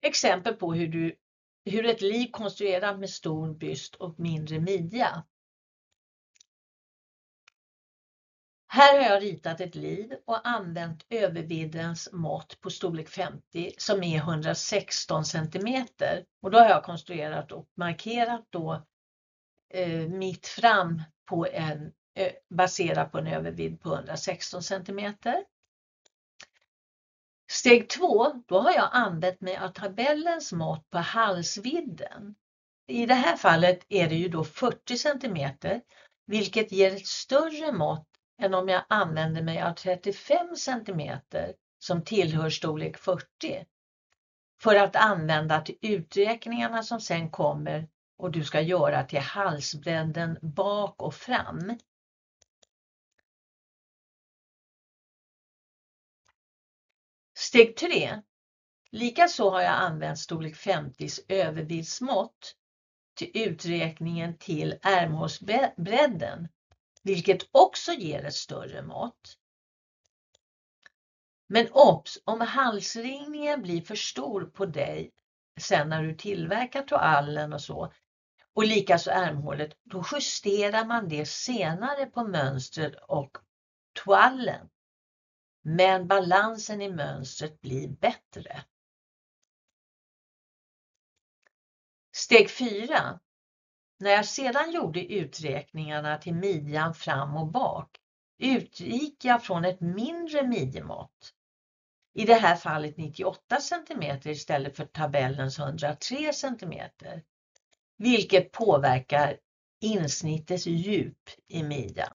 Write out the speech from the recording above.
exempel på hur ett liv konstruerat med stor byst och mindre midja. Här har jag ritat ett liv och använt överviddens mått på storlek 50 som är 116 cm. Och då har jag konstruerat och markerat då mitt fram på baserat på en övervidd på 116 cm. Steg 2, då har jag använt mig av tabellens mått på halsvidden. I det här fallet är det ju då 40 cm, vilket ger ett större mått än om jag använder mig av 35 cm som tillhör storlek 40. För att använda till uträkningarna som sen kommer och du ska göra till halsbredden bak och fram. Steg 3. Likaså har jag använt storlek 50s överviddsmått till uträkningen till ärmhålsbredden, vilket också ger ett större mått. Men obs, om halsringningen blir för stor på dig sen när du tillverkar toallen och så, och likaså ärmhålet, då justerar man det senare på mönstret och toallen. Men balansen i mönstret blir bättre. Steg 4. När jag sedan gjorde uträkningarna till midjan fram och bak utgick jag från ett mindre midjemått. I det här fallet 98 cm istället för tabellens 103 cm. Vilket påverkar insnittets djup i midjan.